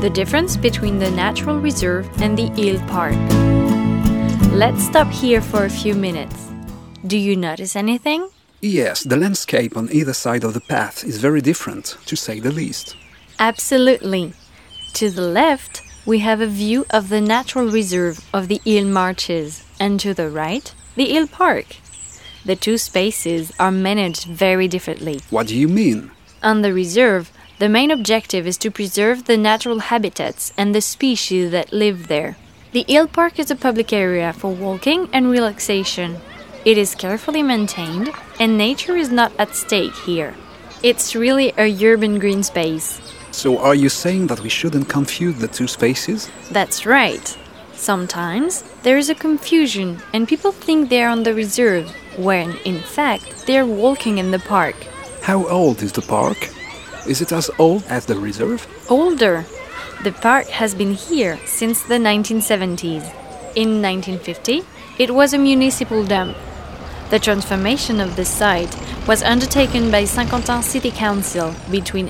the difference between the natural reserve and the Île Park. Let's stop here for a few minutes. Do you notice anything? Yes, the landscape on either side of the path is very different, to say the least. Absolutely. To the left, we have a view of the natural reserve of the Île Marches, and to the right, the Île Park. The two spaces are managed very differently. What do you mean? On the reserve, the main objective is to preserve the natural habitats and the species that live there. The Île Park is a public area for walking and relaxation. It is carefully maintained, and nature is not at stake here. It's really a urban green space. So are you saying that we shouldn't confuse the two spaces? That's right. Sometimes there is a confusion and people think they're on the reserve, when in fact they're walking in the park. How old is the park? Is it as old as the reserve? Older. The park has been here since the 1970s. In 1950, it was a municipal dump. The transformation of the site was undertaken by Saint-Quentin City Council between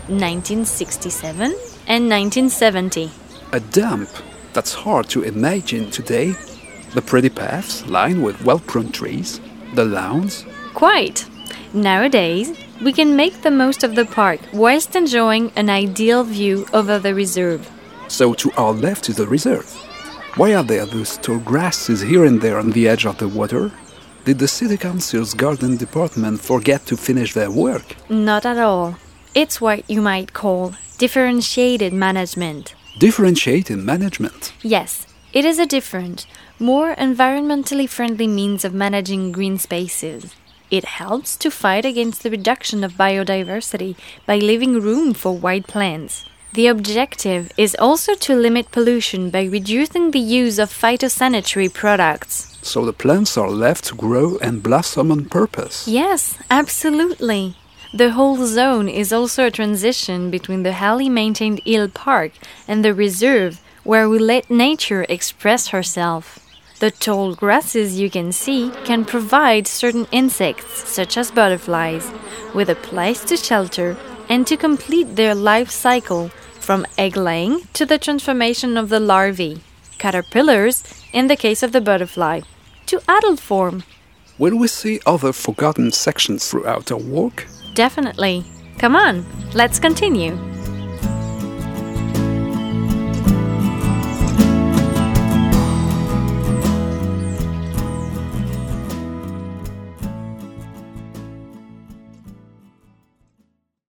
1967 and 1970. A dump? That's hard to imagine today. The pretty paths lined with well-pruned trees, the lawns. Quite. Nowadays, we can make the most of the park whilst enjoying an ideal view over the reserve. So to our left is the reserve. Why are there those tall grasses here and there on the edge of the water? Did the City Council's garden department forget to finish their work? Not at all. It's what you might call differentiated management. Differentiated management? Yes, it is a different, more environmentally friendly means of managing green spaces. It helps to fight against the reduction of biodiversity by leaving room for wild plants. The objective is also to limit pollution by reducing the use of phytosanitary products. So the plants are left to grow and blossom on purpose? Yes, absolutely. The whole zone is also a transition between the highly maintained Île Park and the reserve, where we let nature express herself. The tall grasses you can see can provide certain insects, such as butterflies, with a place to shelter and to complete their life cycle, from egg-laying to the transformation of the larvae, caterpillars in the case of the butterfly, to adult form. Will we see other forgotten sections throughout our walk? Definitely. Come on, let's continue.